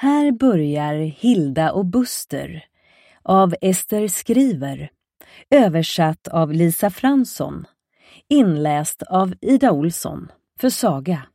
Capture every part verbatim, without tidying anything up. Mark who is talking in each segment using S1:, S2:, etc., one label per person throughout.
S1: Här börjar Hilda och Buster av Ester Skriver, översatt av Lisa Fransson, inläst av Ida Olsson för Saga.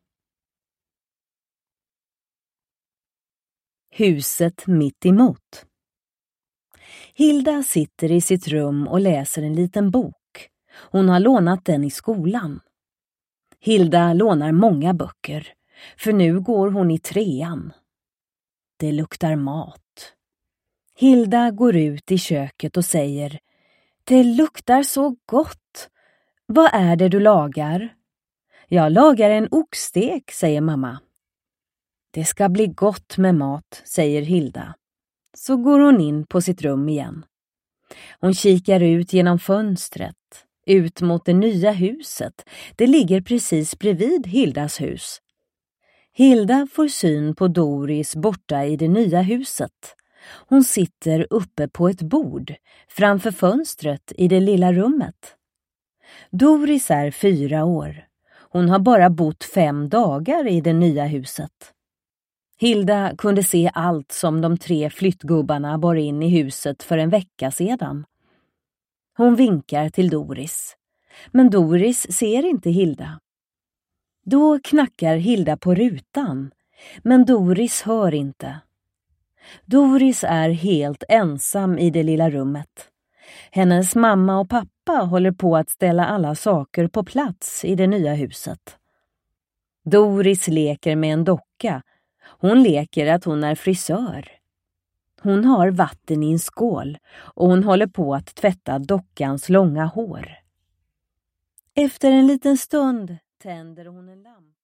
S1: Huset mitt emot. Hilda sitter i sitt rum och läser en liten bok. Hon har lånat den i skolan. Hilda lånar många böcker, för nu går hon i trean. Det luktar mat. Hilda går ut i köket och säger: "Det luktar så gott. Vad är det du lagar?" "Jag lagar en oxstek", säger mamma. "Det ska bli gott med mat", säger Hilda. Så går hon in på sitt rum igen. Hon kikar ut genom fönstret, ut mot det nya huset. Det ligger precis bredvid Hildas hus. Hilda får syn på Doris borta i det nya huset. Hon sitter uppe på ett bord framför fönstret i det lilla rummet. Doris är fyra år. Hon har bara bott fem dagar i det nya huset. Hilda kunde se allt som de tre flyttgubbarna bar in i huset för en vecka sedan. Hon vinkar till Doris, men Doris ser inte Hilda. Då knackar Hilda på rutan, men Doris hör inte. Doris är helt ensam i det lilla rummet. Hennes mamma och pappa håller på att ställa alla saker på plats i det nya huset. Doris leker med en docka. Hon leker att hon är frisör. Hon har vatten i en skål och hon håller på att tvätta dockans långa hår. Efter en liten stund tänder hon en lampa.